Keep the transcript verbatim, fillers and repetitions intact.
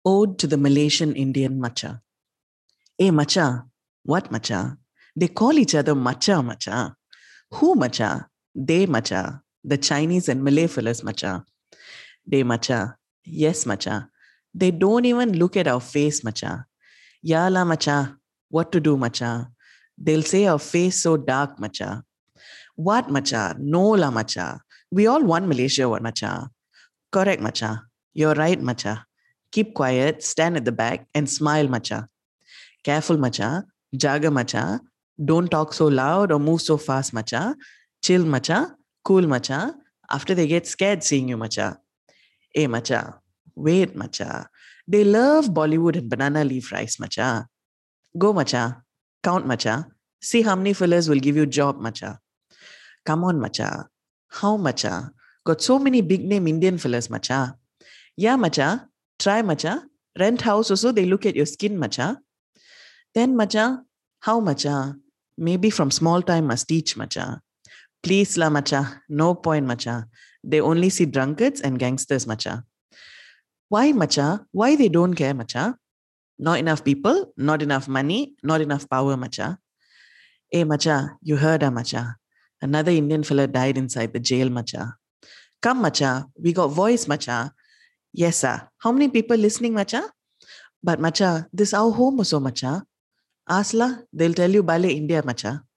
Ode to the Malaysian Indian Macha. Hey, Macha. What Macha? They call each other Macha Macha. Who Macha? They Macha. The Chinese and Malay fellas Macha. They Macha. Yes, Macha. They don't even look at our face, Macha. Ya la Macha. What to do, Macha? They'll say our face so dark, Macha. What, Macha? No la, Macha. We all want Malaysia, what, Macha? Correct, Macha. You're right, Macha. Keep quiet, stand at the back, and smile, Macha. Careful, Macha. Jaga, Macha. Don't talk so loud or move so fast, Macha. Chill, Macha. Cool, Macha. After they get scared seeing you, Macha. Hey, Macha. Wait, Macha. They love Bollywood and banana leaf rice, Macha. Go, Macha. Count, Macha. See how many fillers will give you job, Macha. Come on, Macha. How, Macha? Got so many big name Indian fellas, Macha. Yeah, Macha. Try, Macha. Rent house also, they look at your skin, Macha. Then, Macha. How, Macha? Maybe from small time must teach, Macha. Please, la, Macha. No point, Macha. They only see drunkards and gangsters, Macha. Why, Macha? Why they don't care, Macha? Not enough people, not enough money, not enough power, Macha. Hey, Macha, you heard her, Macha. Another Indian fella died inside the jail, Macha. Come, Macha, we got voice, Macha. Yes, sir. How many people listening, Macha? But, Macha, this our home also, Macha. Ask la, they'll tell you Bale India, Macha.